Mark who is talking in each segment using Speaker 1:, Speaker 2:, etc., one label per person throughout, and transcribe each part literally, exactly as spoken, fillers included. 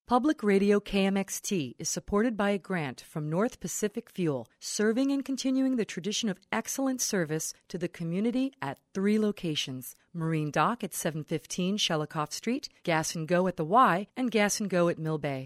Speaker 1: Public Radio K M X T is supported by a grant from North Pacific Fuel, serving and continuing the tradition of excellent service to the community at three locations: Marine Dock at seven fifteen Shelikoff Street, Gas and Go at the Y, and Gas and Go at Mill Bay.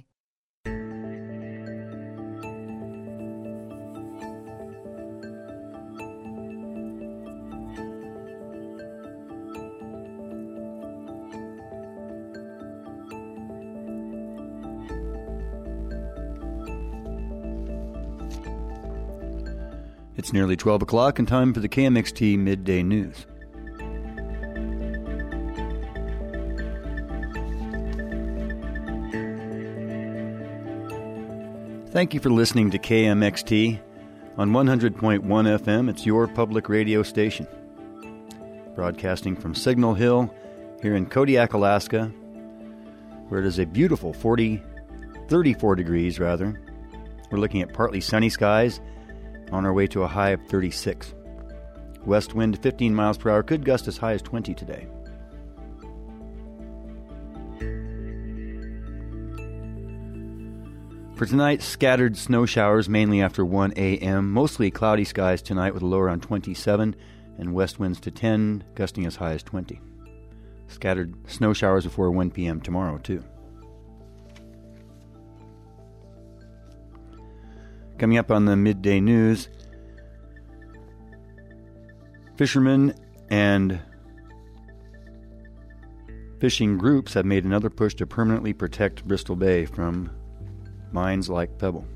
Speaker 2: It's nearly twelve o'clock and time for the K M X T Midday News. Thank you for listening to K M X T. On one hundred point one F M, it's your public radio station. Broadcasting from Signal Hill here in Kodiak, Alaska, where it is a beautiful forty, thirty-four degrees, rather. We're looking at partly sunny skies, on our way to a high of thirty-six. West wind fifteen miles per hour, could gust as high as twenty today. For tonight, scattered snow showers mainly after one a.m. Mostly cloudy skies tonight with a low around twenty-seven and west winds to ten, gusting as high as twenty. Scattered snow showers before one p.m. tomorrow, too. Coming up on the midday news, fishermen and fishing groups have made another push to permanently protect Bristol Bay from mines like Pebble.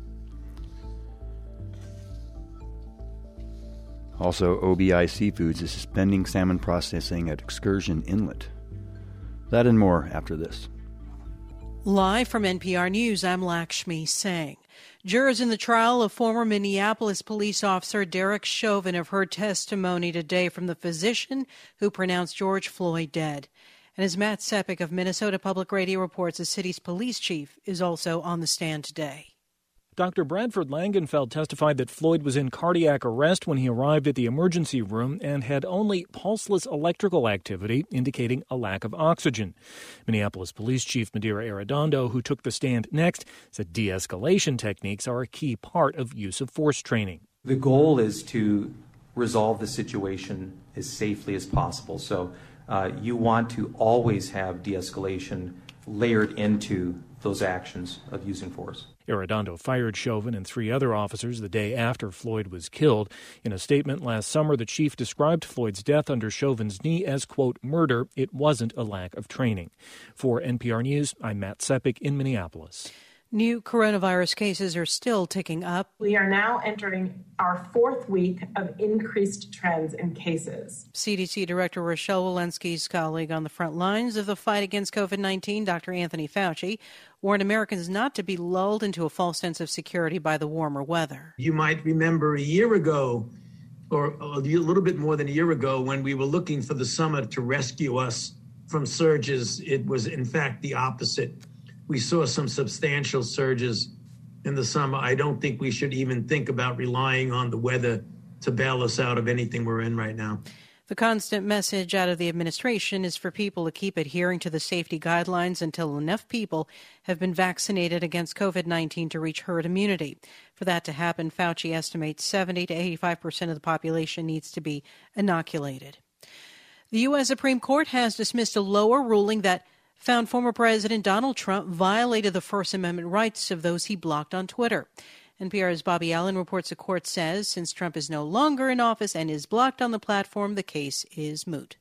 Speaker 2: Also, O B I Seafoods is suspending salmon processing at Excursion Inlet. That and more after this.
Speaker 3: Live from N P R News, I'm Lakshmi Singh. Jurors in the trial of former Minneapolis police officer Derek Chauvin have heard testimony today from the physician who pronounced George Floyd dead. And as Matt Sepik of Minnesota Public Radio reports, the city's police chief is also on the stand today.
Speaker 4: Doctor Bradford Langenfeld testified that Floyd was in cardiac arrest when he arrived at the emergency room and had only pulseless electrical activity, indicating a lack of oxygen. Minneapolis Police Chief Madeira Arredondo, who took the stand next, said de-escalation techniques are a key part of use of force training.
Speaker 5: The goal is to resolve the situation as safely as possible. So uh, you want to always have de-escalation layered into those actions of using force.
Speaker 4: Arredondo fired Chauvin and three other officers the day after Floyd was killed. In a statement last summer, the chief described Floyd's death under Chauvin's knee as, quote, murder. It wasn't a lack of training. For N P R News, I'm Matt Sepik in Minneapolis.
Speaker 3: New coronavirus cases are still ticking up.
Speaker 6: We are now entering our fourth week of increased trends in cases.
Speaker 3: C D C Director Rochelle Walensky's colleague on the front lines of the fight against COVID nineteen, Doctor Anthony Fauci, warned Americans not to be lulled into a false sense of security by the warmer weather.
Speaker 7: You might remember a year ago, or a little bit more than a year ago, when we were looking for the summer to rescue us from surges. It was, in fact, the opposite. We saw some substantial surges in the summer. I don't think we should even think about relying on the weather to bail us out of anything we're in right now.
Speaker 3: The constant message out of the administration is for people to keep adhering to the safety guidelines until enough people have been vaccinated against COVID nineteen to reach herd immunity. For that to happen, Fauci estimates seventy to eighty-five percent of the population needs to be inoculated. The U S Supreme Court has dismissed a lower ruling that found former President Donald Trump violated the First Amendment rights of those he blocked on Twitter. N P R's Bobby Allen reports the court says since Trump is no longer in office and is blocked on the platform, the case is moot.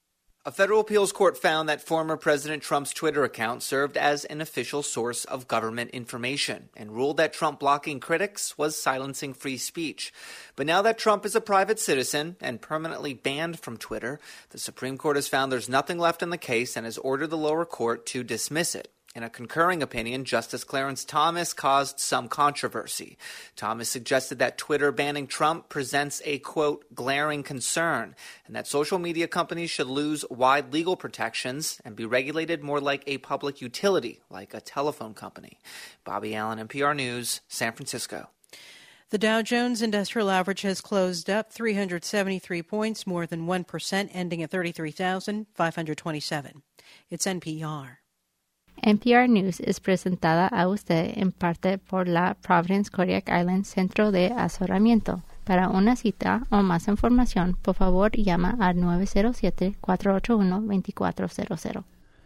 Speaker 8: A federal appeals court found that former President Trump's Twitter account served as an official source of government information and ruled that Trump blocking critics was silencing free speech. But now that Trump is a private citizen and permanently banned from Twitter, the Supreme Court has found there's nothing left in the case and has ordered the lower court to dismiss it. In a concurring opinion, Justice Clarence Thomas caused some controversy. Thomas suggested that Twitter banning Trump presents a, quote, glaring concern, and that social media companies should lose wide legal protections and be regulated more like a public utility, like a telephone company. Bobby Allen, N P R News, San Francisco.
Speaker 3: The Dow Jones Industrial Average has closed up three hundred seventy-three points, more than one percent, ending at thirty-three thousand five hundred twenty-seven. It's N P R.
Speaker 9: N P R News es presentada a usted en parte por la Providence Kodiak Island Centro de Asesoramiento. Para una cita o más información, por favor, llama al nueve cero siete, cuatro ocho uno, dos cuatro cero cero.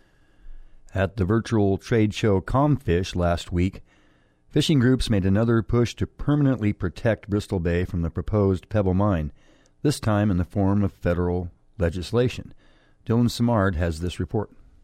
Speaker 2: At the virtual trade show Comfish last week, fishing groups made another push to permanently protect Bristol Bay from the proposed Pebble Mine, this time in the form of federal legislation. Dylan Simard has this report.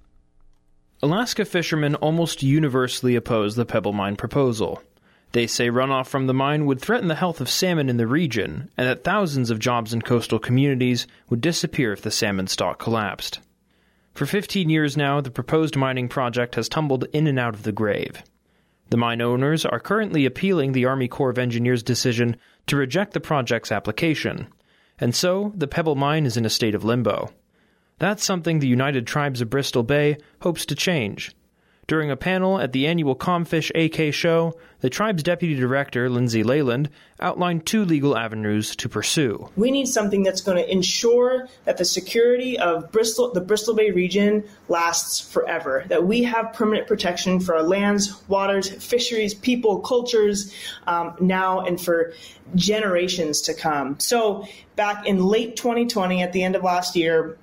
Speaker 10: Alaska fishermen almost universally oppose the Pebble Mine proposal. They say runoff from the mine would threaten the health of salmon in the region, and that thousands of jobs in coastal communities would disappear if the salmon stock collapsed. For fifteen years now, the proposed mining project has tumbled in and out of the grave. The mine owners are currently appealing the Army Corps of Engineers' decision to reject the project's application, and so the Pebble Mine is in a state of limbo. That's something the United Tribes of Bristol Bay hopes to change. During a panel at the annual Comfish A K show, the tribe's deputy director, Lindsay Leyland, outlined two legal avenues to pursue.
Speaker 11: We need something that's going to ensure that the security of Bristol, the Bristol Bay region lasts forever, that we have permanent protection for our lands, waters, fisheries, people, cultures, um, now and for generations to come. So back in late twenty twenty, at the end of last year,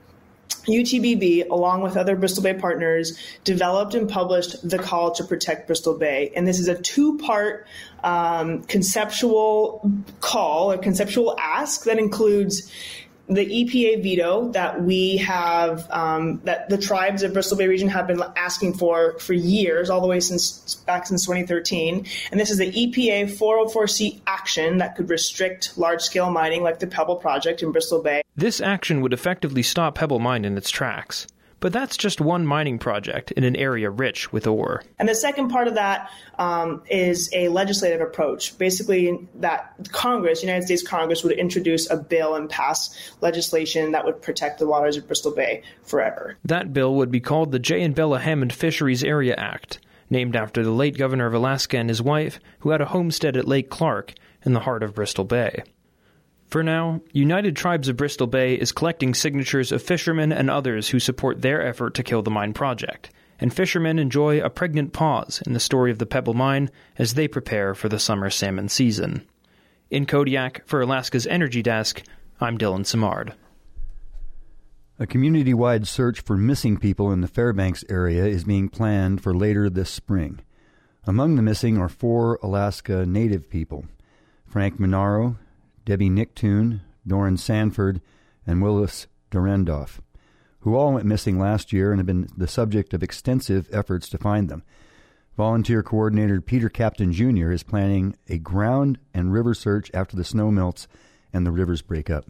Speaker 11: U T B B, along with other Bristol Bay partners, developed and published The Call to Protect Bristol Bay. And this is a two-part um, conceptual call, a conceptual ask that includes the E P A veto that we have, um, that the tribes of Bristol Bay region have been asking for for years, all the way since back since twenty thirteen. And this is the E P A four oh four C action that could restrict large-scale mining like the Pebble Project in Bristol Bay.
Speaker 10: This action would effectively stop Pebble Mine in its tracks. But that's just one mining project in an area rich with ore.
Speaker 11: And the second part of that um, is a legislative approach. Basically, that Congress, United States Congress, would introduce a bill and pass legislation that would protect the waters of Bristol Bay forever.
Speaker 10: That bill would be called the Jay and Bella Hammond Fisheries Area Act, named after the late governor of Alaska and his wife, who had a homestead at Lake Clark in the heart of Bristol Bay. For now, United Tribes of Bristol Bay is collecting signatures of fishermen and others who support their effort to kill the mine project, and fishermen enjoy a pregnant pause in the story of the Pebble Mine as they prepare for the summer salmon season. In Kodiak, for Alaska's Energy Desk, I'm Dylan Simard.
Speaker 2: A community-wide search for missing people in the Fairbanks area is being planned for later this spring. Among the missing are four Alaska Native people: Frank Monaro, Debbie Nicktoon, Doran Sanford, and Willis Dorendoff, who all went missing last year and have been the subject of extensive efforts to find them. Volunteer coordinator Peter Captain Junior is planning a ground and river search after the snow melts and the rivers break up.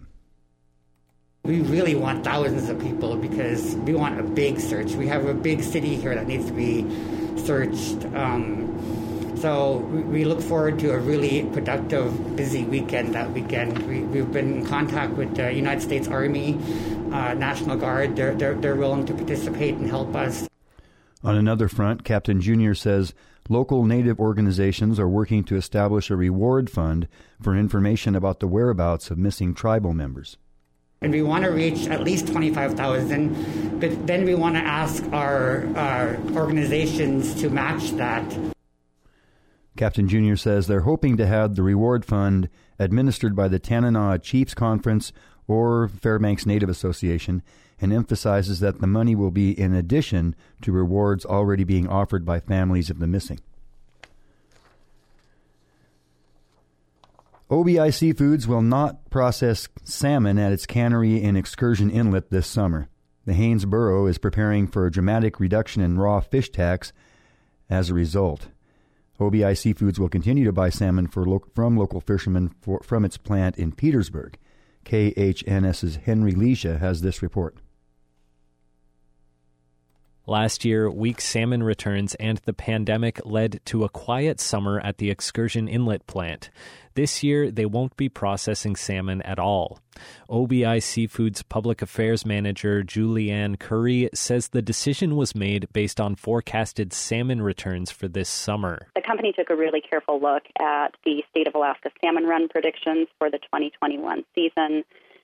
Speaker 12: We really want thousands of people because we want a big search. We have a big city here that needs to be searched. Um, So we look forward to a really productive, busy weekend that weekend. We, we've been in contact with the United States Army, uh, National Guard. They're, they're, they're willing to participate and help us.
Speaker 2: On another front, Captain Junior says local Native organizations are working to establish a reward fund for information about the whereabouts of missing tribal members.
Speaker 12: And we want to reach at least twenty-five thousand, but then we want to ask our, our organizations to match that.
Speaker 2: Captain Junior says they're hoping to have the reward fund administered by the Tanana Chiefs Conference or Fairbanks Native Association, and emphasizes that the money will be in addition to rewards already being offered by families of the missing. O B I Seafoods will not process salmon at its cannery in Excursion Inlet this summer. The Haines Borough is preparing for a dramatic reduction in raw fish tax as a result. O B I Seafoods will continue to buy salmon for lo- from local fishermen for, from its plant in Petersburg. K H N S's Henry Leisha has this report.
Speaker 13: Last year, weak salmon returns and the pandemic led to a quiet summer at the Excursion Inlet plant. This year, they won't be processing salmon at all. O B I Seafood's public affairs manager, Julianne Curry, says the decision was made based on forecasted salmon returns for this summer.
Speaker 14: The company took a really careful look at the State of Alaska salmon run predictions for the twenty twenty-one season,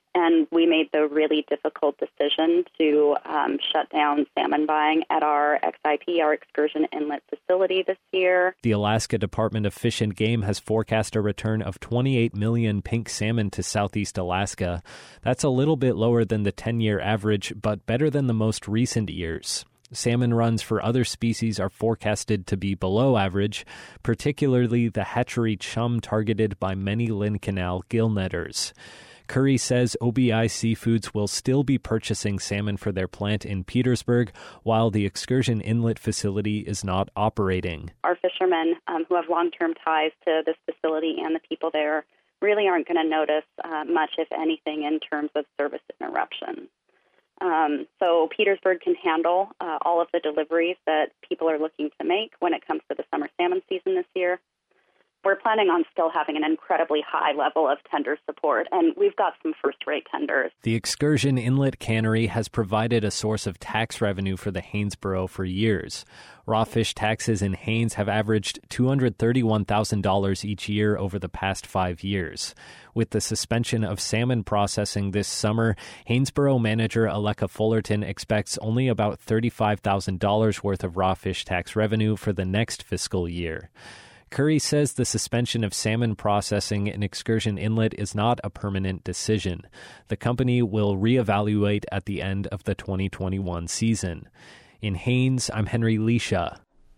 Speaker 14: And we made the really difficult decision to um, shut down salmon buying at our X I P, our Excursion Inlet facility this year.
Speaker 13: The Alaska Department of Fish and Game has forecast a return of twenty-eight million pink salmon to southeast Alaska. That's a little bit lower than the ten-year average, but better than the most recent years. Salmon runs for other species are forecasted to be below average, particularly the hatchery chum targeted by many Lynn Canal gill netters. Curry says O B I Seafoods will still be purchasing salmon for their plant in Petersburg while the Excursion Inlet facility is not operating.
Speaker 14: Our fishermen um, who have long-term ties to this facility and the people there really aren't going to notice uh, much, if anything, in terms of service interruptions. Um, so Petersburg can handle uh, all of the deliveries that people are looking to make when it comes to the summer salmon season this year. We're planning on still having an incredibly high level of tender support, and we've got some first-rate tenders.
Speaker 13: The Excursion Inlet Cannery has provided a source of tax revenue for the Haynesboro for years. Raw fish taxes in Haines have averaged two hundred thirty-one thousand dollars each year over the past five years. With the suspension of salmon processing this summer, Haynesboro manager Aleka Fullerton expects only about thirty-five thousand dollars worth of raw fish tax revenue for the next fiscal year. Curry says the suspension of salmon processing in Excursion Inlet is not a permanent decision. The company will reevaluate at the end of the twenty twenty-one season. In Haines, I'm Henry Leisha.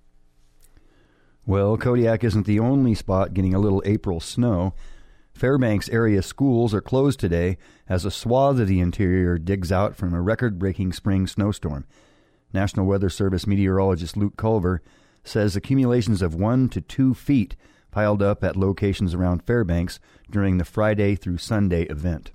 Speaker 2: Well, Kodiak isn't the only spot getting a little April snow. Fairbanks area schools are closed today as a swath of the interior digs out from a record-breaking spring snowstorm. National Weather Service meteorologist Luke Culver says accumulations of one to two feet piled up at locations around Fairbanks during the Friday through Sunday event.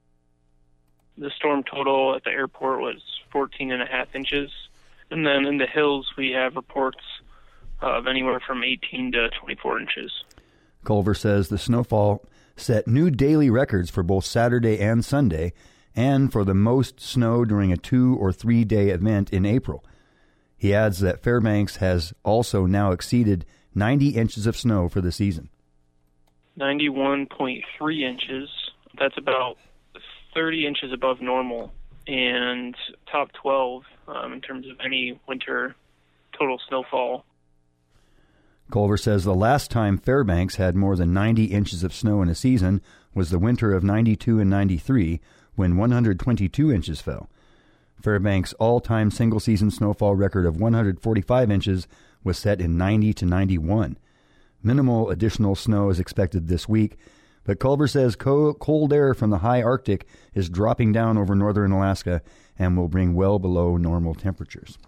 Speaker 15: The storm total at the airport was fourteen and a half inches. And then in the hills, we have reports of anywhere from eighteen to twenty-four inches.
Speaker 2: Culver says the snowfall set new daily records for both Saturday and Sunday, and for the most snow during a two or three day event in April. He adds that Fairbanks has also now exceeded ninety inches of snow for the season.
Speaker 15: ninety-one point three inches. That's about thirty inches above normal, and top twelve um, in terms of any winter total snowfall.
Speaker 2: Culver says the last time Fairbanks had more than ninety inches of snow in a season was the winter of ninety-two and ninety-three, when one hundred twenty-two inches fell. Fairbanks' all-time single-season snowfall record of one hundred forty-five inches was set in ninety to ninety-one. Minimal additional snow is expected this week, but Culver says co- cold air from the high Arctic is dropping down over northern Alaska and will bring well below normal temperatures.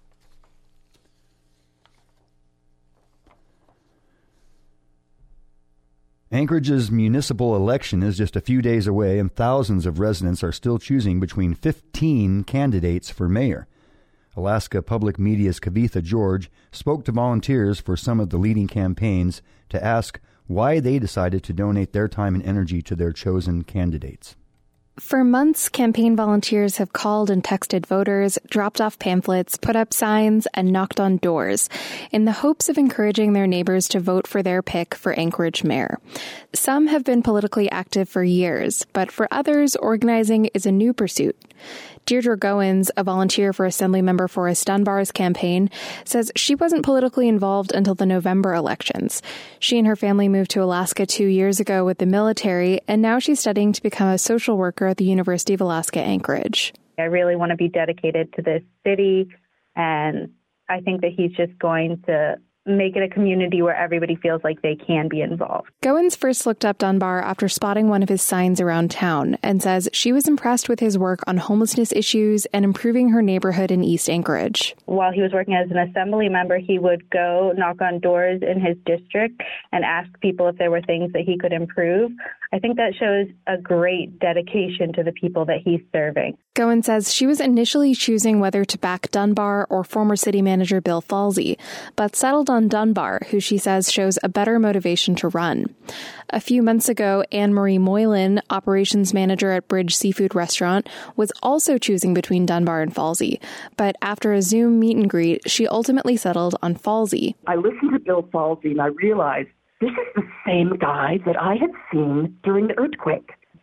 Speaker 2: Anchorage's municipal election is just a few days away, and thousands of residents are still choosing between fifteen candidates for mayor. Alaska Public Media's Kavitha George spoke to volunteers for some of the leading campaigns to ask why they decided to donate their time and energy to their chosen candidates.
Speaker 16: For months, campaign volunteers have called and texted voters, dropped off pamphlets, put up signs, and knocked on doors in the hopes of encouraging their neighbors to vote for their pick for Anchorage mayor. Some have been politically active for years, but for others, organizing is a new pursuit. Deirdre Goins, a volunteer for Assemblymember Forrest Dunbar's campaign, says she wasn't politically involved until the November elections. She and her family moved to Alaska two years ago with the military, and now she's studying to become a social worker at the University of Alaska Anchorage.
Speaker 17: I really want to be dedicated to this city, and I think that he's just going to make it a community where everybody feels like they can be involved.
Speaker 16: Goins first looked up Dunbar after spotting one of his signs around town and says she was impressed with his work on homelessness issues and improving her neighborhood in East Anchorage.
Speaker 17: While he was working as an assembly member, he would go knock on doors in his district and ask people if there were things that he could improve. I think that shows a great dedication to the people that he's serving.
Speaker 16: Goins says she was initially choosing whether to back Dunbar or former city manager Bill Falsey, but settled on Dunbar, who she says shows a better motivation to run. A few months ago, Anne-Marie Moylan, operations manager at Bridge Seafood Restaurant, was also choosing between Dunbar and Falsey, but after a Zoom meet and greet, she ultimately settled on Falsey.
Speaker 18: I listened to Bill Falsey and I realized this is the same guy that I had seen during the earthquake.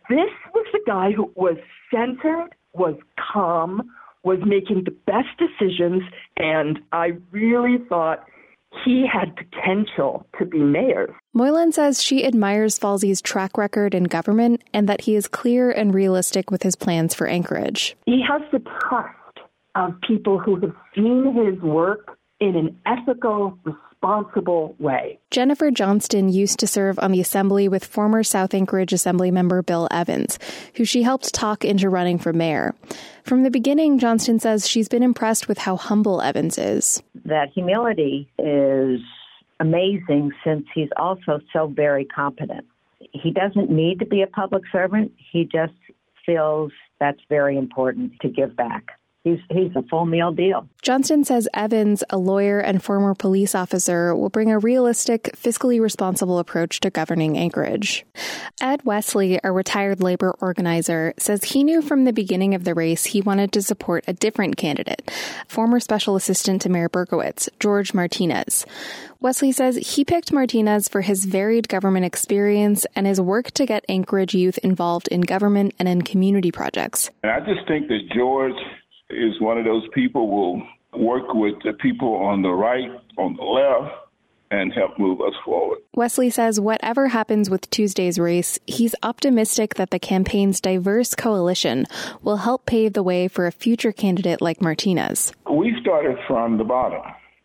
Speaker 18: This was the guy who was centered, was calm, was making the best decisions, and I really thought he had potential to be mayor.
Speaker 16: Moylan says she admires Falsey's track record in government and that he is clear and realistic with his plans for Anchorage.
Speaker 18: He has the trust of people who have seen his work in an ethical, responsible way.
Speaker 16: Jennifer Johnston used to serve on the assembly with former South Anchorage Assembly member Bill Evans, who she helped talk into running for mayor. From the beginning, Johnston says she's been impressed with how humble Evans is.
Speaker 19: That humility is amazing since he's also so very competent. He doesn't need to be a public servant. He just feels that's very important to give back. He's, he's a full meal deal.
Speaker 16: Johnston says Evans, a lawyer and former police officer, will bring a realistic, fiscally responsible approach to governing Anchorage. Ed Wesley, a retired labor organizer, says he knew from the beginning of the race he wanted to support a different candidate, former special assistant to Mayor Berkowitz, George Martinez. Wesley says he picked Martinez for his varied government experience and his work to get Anchorage youth involved in government and in community projects.
Speaker 20: And I just think that George is one of those people who will work with the people on the right, on the left, and help move us forward.
Speaker 16: Wesley says whatever happens with Tuesday's race, he's optimistic that the campaign's diverse coalition will help pave the way for a future candidate like Martinez.
Speaker 20: We started from the bottom,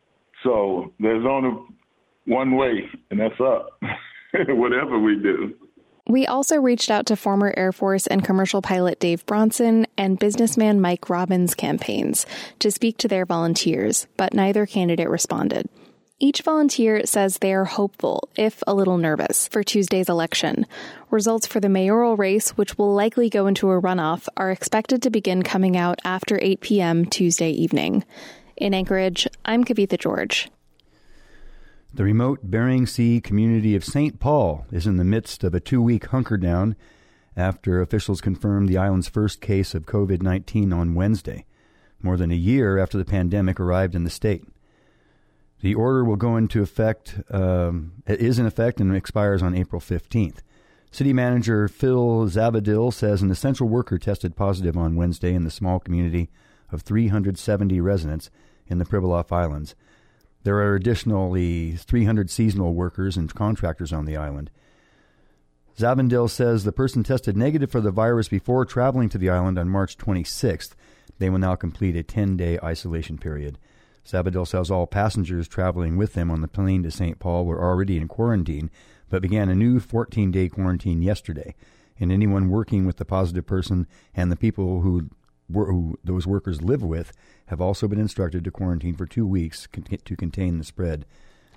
Speaker 20: so there's only one way, and that's up, whatever we do.
Speaker 16: We also reached out to former Air Force and commercial pilot Dave Bronson and businessman Mike Robbins' campaigns to speak to their volunteers, but neither candidate responded. Each volunteer says they are hopeful, if a little nervous, for Tuesday's election. Results for the mayoral race, which will likely go into a runoff, are expected to begin coming out after eight p.m. Tuesday evening. In Anchorage, I'm Kavitha George.
Speaker 2: The remote Bering Sea community of Saint Paul is in the midst of a two-week hunker-down after officials confirmed the island's first case of covid nineteen on Wednesday, more than a year after the pandemic arrived in the state. The order will go into effect, um, is in effect and expires on April fifteenth. City Manager Phil Zavadil says an essential worker tested positive on Wednesday in the small community of three hundred seventy residents in the Pribilof Islands. There are additionally three hundred seasonal workers and contractors on the island. Zavandil says the person tested negative for the virus before traveling to the island on March twenty-sixth. They will now complete a ten-day isolation period. Zavandil says all passengers traveling with them on the plane to Saint Paul were already in quarantine, but began a new fourteen-day quarantine yesterday. And anyone working with the positive person and the people who who those workers live with have also been instructed to quarantine for two weeks to contain the spread.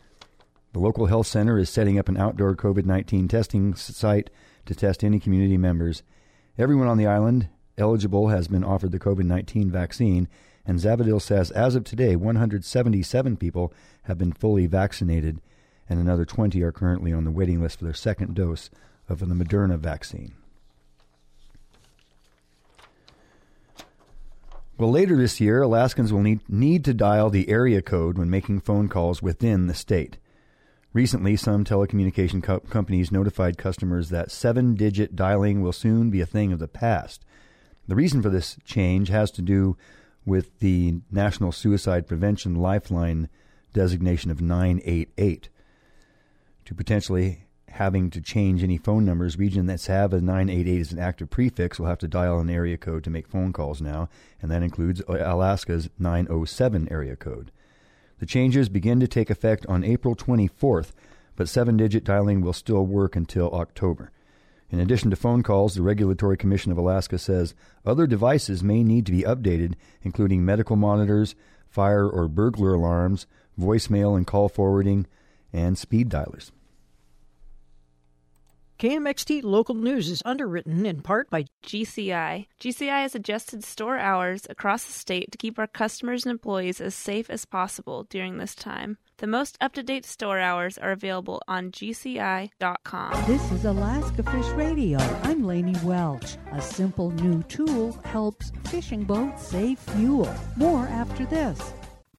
Speaker 2: The local health center is setting up an outdoor covid nineteen testing site to test any community members. Everyone on the island eligible has been offered the covid nineteen vaccine, and Zavadil says as of today, one hundred seventy-seven people have been fully vaccinated, and another twenty are currently on the waiting list for their second dose of the Moderna vaccine. Well, later this year, Alaskans will need, need to dial the area code when making phone calls within the state. Recently, some telecommunication co- companies notified customers that seven-digit dialing will soon be a thing of the past. The reason for this change has to do with the National Suicide Prevention Lifeline designation of nine eight eight. To potentially having to change any phone numbers, regions that have a nine eight eight as an active prefix will have to dial an area code to make phone calls now, and that includes Alaska's nine oh seven area code. The changes begin to take effect on April twenty-fourth, but seven-digit dialing will still work until October. In addition to phone calls, the Regulatory Commission of Alaska says other devices may need to be updated, including medical monitors, fire or burglar alarms, voicemail and call forwarding, and speed dialers.
Speaker 21: K M X T Local News is underwritten in part by
Speaker 22: G C I. G C I has adjusted store hours across the state to keep our customers and employees as safe as possible during this time. The most up-to-date store hours are available on G C I dot com.
Speaker 23: This is Alaska Fish Radio. I'm Lainey Welch. A simple new tool helps fishing boats save fuel. More after this.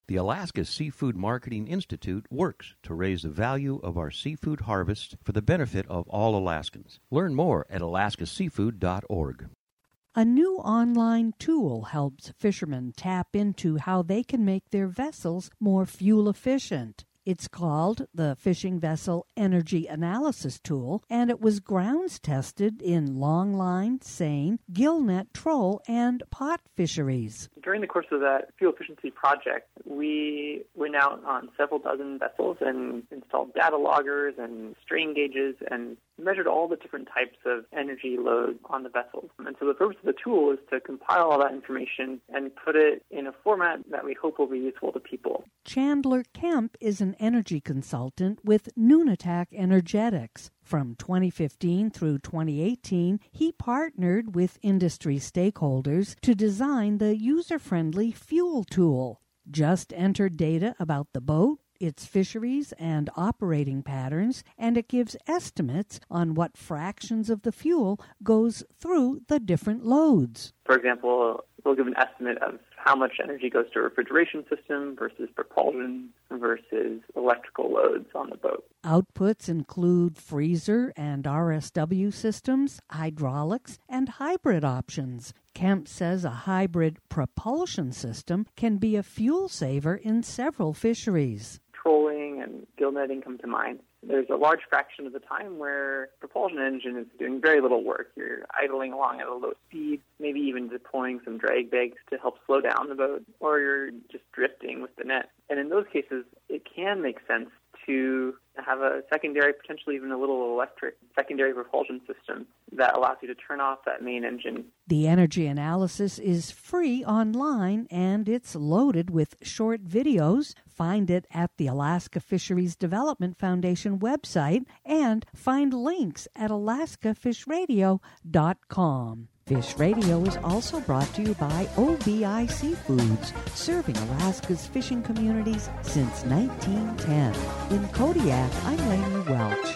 Speaker 1: The Alaska Seafood Marketing Institute works to raise the value of our seafood harvest for the benefit of all Alaskans. Learn more at alaska seafood dot org.
Speaker 23: A new online tool helps fishermen tap into how they can make their vessels more fuel efficient. It's called the Fishing Vessel Energy Analysis Tool, and it was grounds tested in longline, seine, gillnet, troll, and pot fisheries.
Speaker 4: During the course of that fuel efficiency project, we went out on several dozen vessels and installed data loggers and strain gauges and measured all the different types of energy load on the vessels. And so the purpose of the tool is to compile all that information and put it in a format that we hope will be useful to people.
Speaker 23: Chandler Kemp is an energy consultant with Nunatak Energetics. From twenty fifteen through twenty eighteen, he partnered with industry stakeholders to design the user-friendly fuel tool. Just enter data about the boat, its fisheries and operating patterns, and it gives estimates on what fractions of the fuel goes through the different loads.
Speaker 4: For example, we'll give an estimate of how much energy goes to a refrigeration system versus propulsion versus electrical loads on the boat.
Speaker 23: Outputs include freezer and R S W systems, hydraulics, and hybrid options. Kemp says a hybrid propulsion system can be a fuel saver in several fisheries.
Speaker 4: Trolling and gill netting come to mind. There's a large fraction of the time where propulsion engine is doing very little work. You're idling along at a low speed, maybe even deploying some drag bags to help slow down the boat, or you're just drifting with the net. And in those cases, it can make sense to have a secondary, potentially even a little electric secondary propulsion system that allows you to turn off that main engine.
Speaker 23: The energy analysis is free online, and it's loaded with short videos. Find it at the Alaska Fisheries Development Foundation website and find links at alaska fish radio dot com. Fish Radio is also brought to you by O B I Seafoods, serving Alaska's fishing communities since nineteen ten. In Kodiak, I'm Lainey Welch.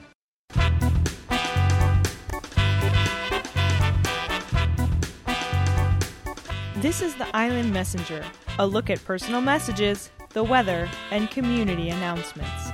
Speaker 5: This is the Island Messenger, a look at personal messages, the weather, and community announcements.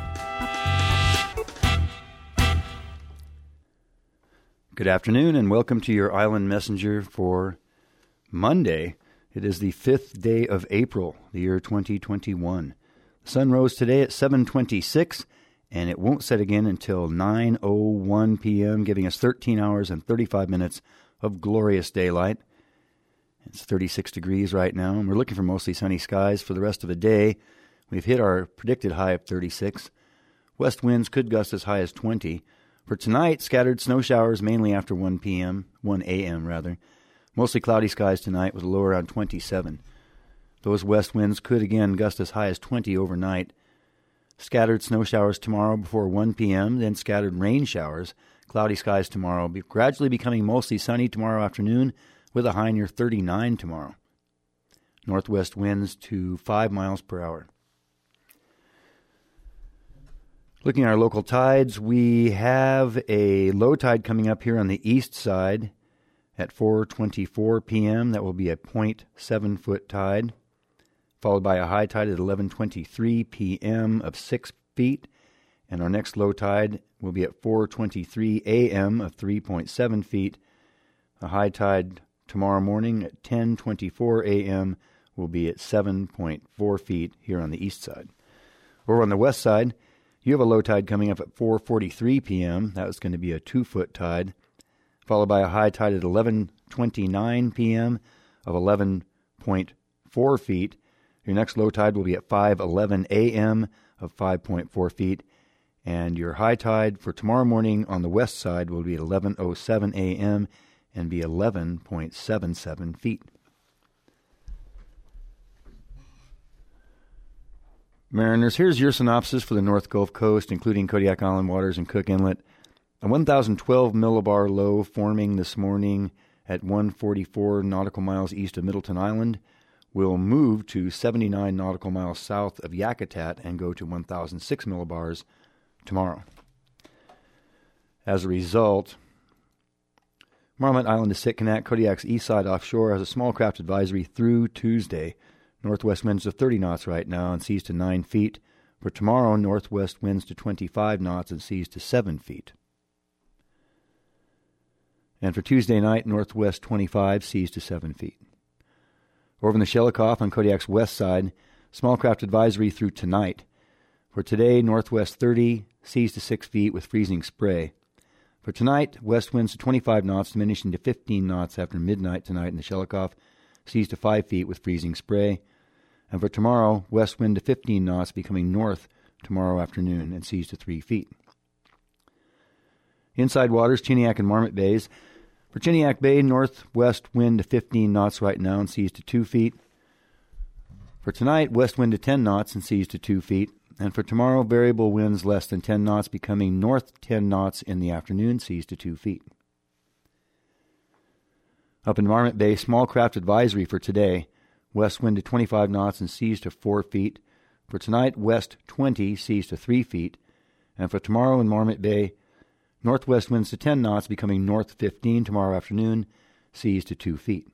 Speaker 2: Good afternoon and welcome to your Island Messenger for Monday. It is the fifth day of April, the year twenty twenty-one. The sun rose today at seven twenty-six and it won't set again until nine oh one p.m., giving us thirteen hours and thirty-five minutes of glorious daylight. It's thirty-six degrees right now, and we're looking for mostly sunny skies for the rest of the day. We've hit our predicted high of thirty-six. West winds could gust as high as twenty. For tonight, scattered snow showers mainly after one p.m., one a.m. rather. Mostly cloudy skies tonight with a low around twenty-seven. Those west winds could again gust as high as twenty overnight. Scattered snow showers tomorrow before one p.m., then scattered rain showers. Cloudy skies tomorrow, be gradually becoming mostly sunny tomorrow afternoon with a high near thirty-nine tomorrow. Northwest winds to five miles per hour. Looking at our local tides, we have a low tide coming up here on the east side at four twenty-four p.m. That will be a zero point seven foot tide, followed by a high tide at eleven twenty-three p.m. of six feet. And our next low tide will be at four twenty-three a.m. of three point seven feet. A high tide tomorrow morning at ten twenty-four a.m. will be at seven point four feet here on the east side. Over on the west side, you have a low tide coming up at four forty-three p.m. That was going to be a two-foot tide, followed by a high tide at eleven twenty-nine p.m. of eleven point four feet. Your next low tide will be at five eleven a.m. of five point four feet. And your high tide for tomorrow morning on the west side will be at eleven oh seven a.m. and be eleven point seven seven feet. Mariners, here's your synopsis for the North Gulf Coast, including Kodiak Island waters and Cook Inlet. A one thousand twelve millibar low forming this morning at one forty-four nautical miles east of Middleton Island will move to seventy-nine nautical miles south of Yakutat and go to one thousand six millibars tomorrow. As a result, Marmot Island to Sitkinak, Kodiak's east side offshore, has a small craft advisory through Tuesday. Northwest winds to thirty knots right now and seas to nine feet. For tomorrow, northwest winds to twenty-five knots and seas to seven feet. And for Tuesday night, northwest twenty-five, seas to seven feet. Over in the Shelikof on Kodiak's west side, small craft advisory through tonight. For today, northwest thirty, seas to six feet with freezing spray. For tonight, west winds to twenty-five knots, diminishing to fifteen knots after midnight tonight in the Shelikof, seas to five feet with freezing spray. And for tomorrow, west wind to fifteen knots, becoming north tomorrow afternoon, and seas to three feet. Inside waters, Chiniak and Marmot Bays. For Chiniak Bay, northwest wind to fifteen knots right now and seas to two feet. For tonight, west wind to ten knots and seas to two feet. And for tomorrow, variable winds less than ten knots, becoming north ten knots in the afternoon, seas to two feet. Up in Marmot Bay, small craft advisory for today. West wind to twenty-five knots and seas to four feet. For tonight, west twenty, seas to three feet. And for tomorrow in Marmot Bay, northwest winds to ten knots, becoming north fifteen tomorrow afternoon, seas to two feet.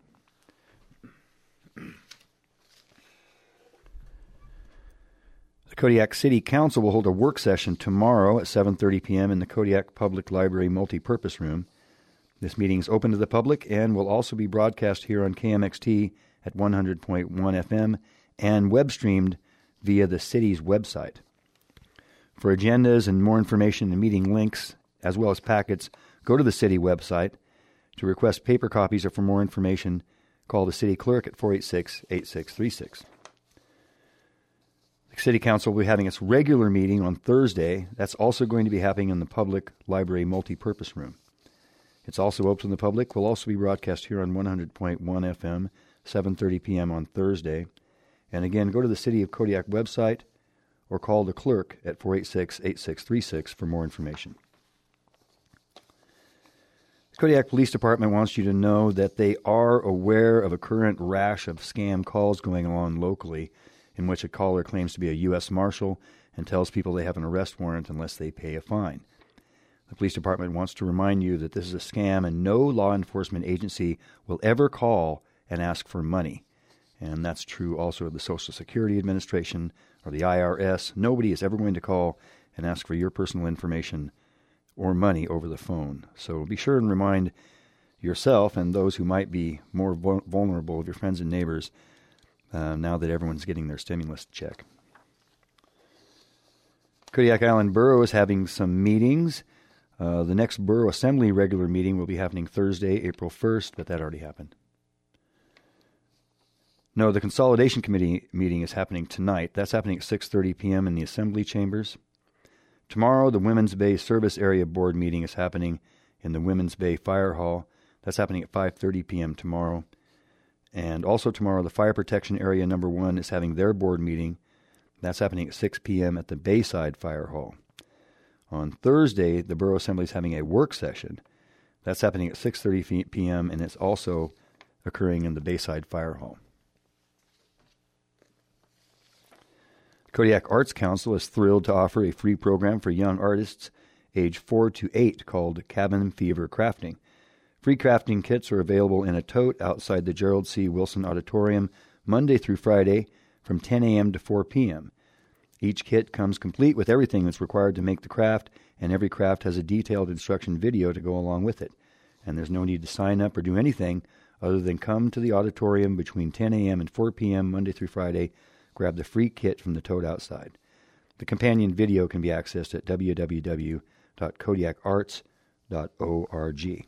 Speaker 2: The Kodiak City Council will hold a work session tomorrow at seven thirty p.m. in the Kodiak Public Library Multipurpose Room. This meeting is open to the public and will also be broadcast here on K M X T at one hundred point one F M and web-streamed via the city's website. For agendas and more information and meeting links, as well as packets, go to the city website. To request paper copies or for more information, call the city clerk at four eight six, eight six three six. The City Council will be having its regular meeting on Thursday. That's also going to be happening in the Public Library Multipurpose Room. It's also open to the public. Will also be broadcast here on one hundred point one F M, seven thirty p.m. on Thursday. And again, go to the City of Kodiak website or call the clerk at four eight six, eight six three six for more information. The Kodiak Police Department wants you to know that they are aware of a current rash of scam calls going on locally in which a caller claims to be a U S Marshal and tells people they have an arrest warrant unless they pay a fine. The police department wants to remind you that this is a scam and no law enforcement agency will ever call and ask for money. And that's true also of the Social Security Administration or the I R S. Nobody is ever going to call and ask for your personal information or money over the phone. So be sure and remind yourself and those who might be more vulnerable of your friends and neighbors uh, now that everyone's getting their stimulus check. Kodiak Island Borough is having some meetings. Uh, the next Borough Assembly regular meeting will be happening Thursday, April first, but that already happened. No, the Consolidation Committee meeting is happening tonight. That's happening at six thirty p.m. in the Assembly Chambers. Tomorrow, the Women's Bay Service Area Board meeting is happening in the Women's Bay Fire Hall. That's happening at five thirty p.m. tomorrow. And also tomorrow, the Fire Protection Area Number one is having their board meeting. That's happening at six p.m. at the Bayside Fire Hall. On Thursday, the Borough Assembly is having a work session. That's happening at six thirty p.m. and it's also occurring in the Bayside Fire Hall. Kodiak Arts Council is thrilled to offer a free program for young artists age four to eight called Cabin Fever Crafting. Free crafting kits are available in a tote outside the Gerald C. Wilson Auditorium Monday through Friday from ten a.m. to four p.m. Each kit comes complete with everything that's required to make the craft, and every craft has a detailed instruction video to go along with it. And there's no need to sign up or do anything other than come to the auditorium between ten a.m. and four p.m. Monday through Friday. Grab the free kit from the tote outside. The companion video can be accessed at w w w dot kodiak arts dot org.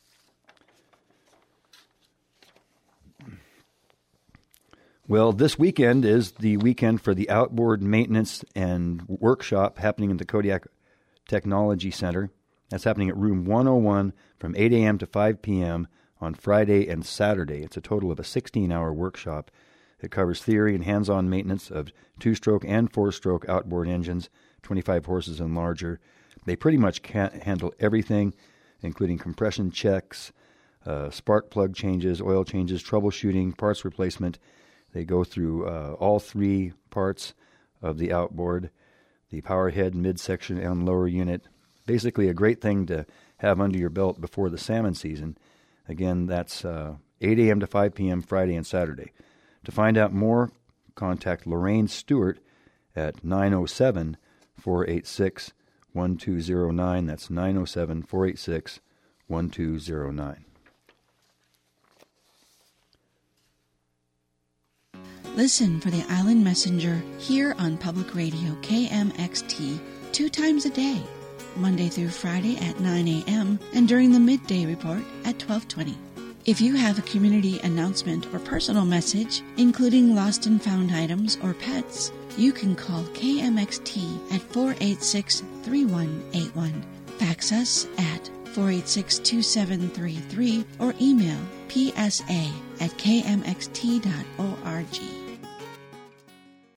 Speaker 2: Well, this weekend is the weekend for the outboard maintenance and workshop happening in the Kodiak Technology Center. That's happening at room one oh one from eight a.m. to five p.m. on Friday and Saturday. It's a total of a sixteen-hour workshop. It covers theory and hands-on maintenance of two-stroke and four-stroke outboard engines, twenty-five horses and larger. They pretty much can handle everything, including compression checks, uh, spark plug changes, oil changes, troubleshooting, parts replacement. They go through uh, all three parts of the outboard, the power head, midsection, and lower unit. Basically a great thing to have under your belt before the salmon season. Again, that's uh, eight a.m. to five p.m. Friday and Saturday. To find out more, contact Lorraine Stewart at nine oh seven, four eight six, one two oh nine. That's nine oh seven, four eight six, one two oh nine.
Speaker 6: Listen for the Island Messenger here on Public Radio K M X T two times a day, Monday through Friday at nine a.m. and during the midday report at twelve twenty. If you have a community announcement or personal message, including lost and found items or pets, you can call K M X T at four eight six, three one eight one. Fax us at four eight six, two seven three three or email p s a at k m x t dot org.